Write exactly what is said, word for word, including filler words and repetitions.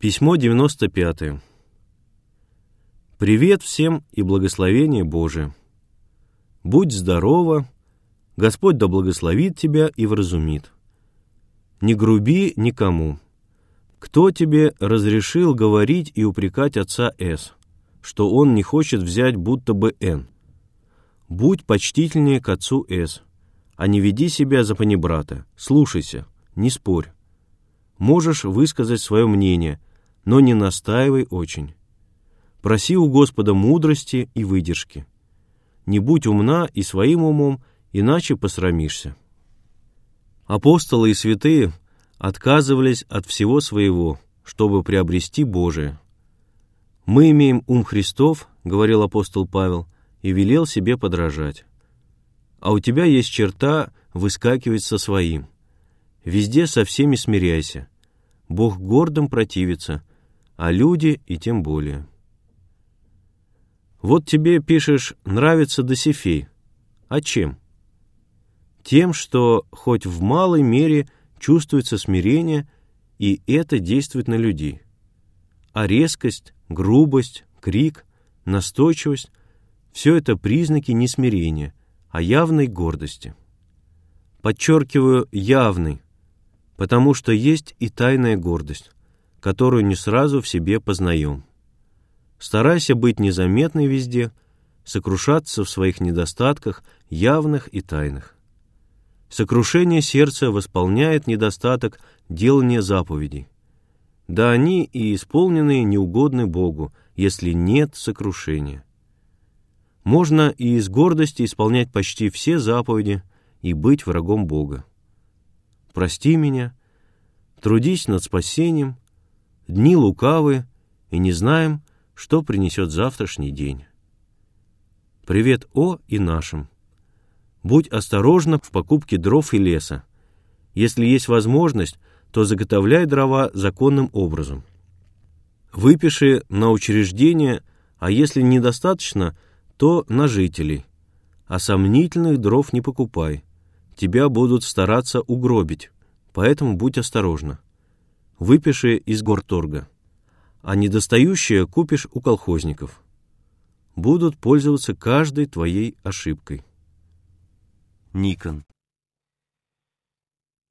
Письмо девяносто пятое. Привет всем и благословение Божие. Будь здорова, Господь да благословит тебя и вразумит. Не груби никому. Кто тебе разрешил говорить и упрекать отца С, что он не хочет взять будто бы Н? Будь почтительнее к отцу С, а не веди себя за панибрата. Слушайся, не спорь. Можешь высказать свое мнение, но не настаивай очень. Проси у Господа мудрости и выдержки. Не будь умна и своим умом, иначе посрамишься. Апостолы и святые отказывались от всего своего, чтобы приобрести Божие. «Мы имеем ум Христов, — говорил апостол Павел, — и велел себе подражать. А у тебя есть черта выскакивать со своим. Везде со всеми смиряйся. Бог гордым противится, а люди и тем более». Вот тебе, пишешь, нравится Досифей. А чем? Тем, что хоть в малой мере чувствуется смирение, и это действует на людей. А резкость, грубость, крик, настойчивость — все это признаки не смирения, а явной гордости. Подчеркиваю «явной», потому что есть и тайная гордость, которую не сразу в себе познаем. Старайся быть незаметной везде, сокрушаться в своих недостатках, явных и тайных. Сокрушение сердца восполняет недостаток делания заповедей. Да они и исполненные неугодны Богу, если нет сокрушения. Можно и из гордости исполнять почти все заповеди и быть врагом Бога. Прости меня, трудись над спасением, дни лукавы, и не знаем, что принесет завтрашний день. Привет О и нашим. Будь осторожна в покупке дров и леса. Если есть возможность, то заготовляй дрова законным образом. Выпиши на учреждение, а если недостаточно, то на жителей. А сомнительных дров не покупай. Тебя будут стараться угробить, поэтому будь осторожна. Выпиши из горторга. А недостающее купишь у колхозников. Будут пользоваться каждой твоей ошибкой. Никон.